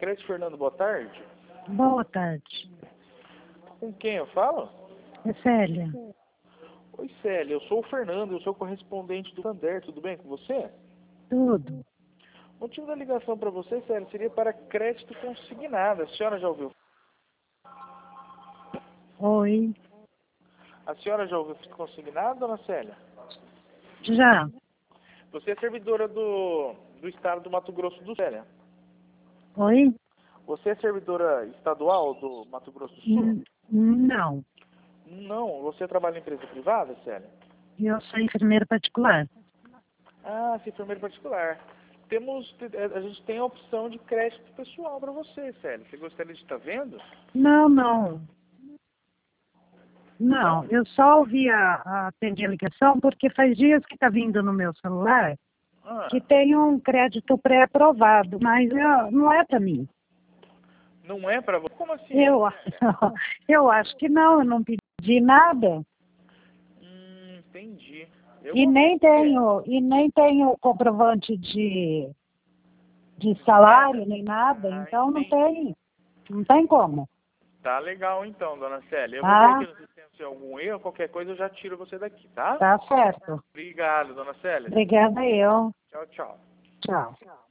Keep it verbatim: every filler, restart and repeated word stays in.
Crédito Fernando, boa tarde. Boa tarde. Com quem eu falo? É Célia. Oi, Célia, eu sou o Fernando, eu sou correspondente do Sander, tudo bem com você? Tudo. O motivo da ligação para você, Célia, seria para crédito consignado. A senhora já ouviu? Oi. A senhora já ouviu crédito consignado, dona Célia? Já. Você é servidora do, do estado do Mato Grosso do Sul, Célia? Oi? Você é servidora estadual do Mato Grosso do Sul? N- Não. Não, você trabalha em empresa privada, Célia? Eu sou enfermeira particular. Ah, você é enfermeiro particular. Temos, a gente tem a opção de crédito pessoal para você, Célia. Você gostaria de estar vendo? Não, não. Não, Não? eu só ouvi a, a atender a ligação porque faz dias que está vindo no meu celular que Ah, tem um crédito pré-aprovado, mas eu- não é para mim. não é para você? Como assim, Eu, Célia? eu acho que não, eu não pedi nada. Hum, entendi. Eu E vou ver nem se é. tenho, e nem tenho comprovante de, de De salário, renda? nem nada, Ah, então não entendi. tem, não tem como, Tá legal então, dona Célia. Eu vou ver aqui tá? no sistema se tem algum erro, qualquer coisa eu já tiro você daqui, tá? Tá certo. Obrigado, dona Célia. Obrigada eu. Tchau, tchau. Tchau.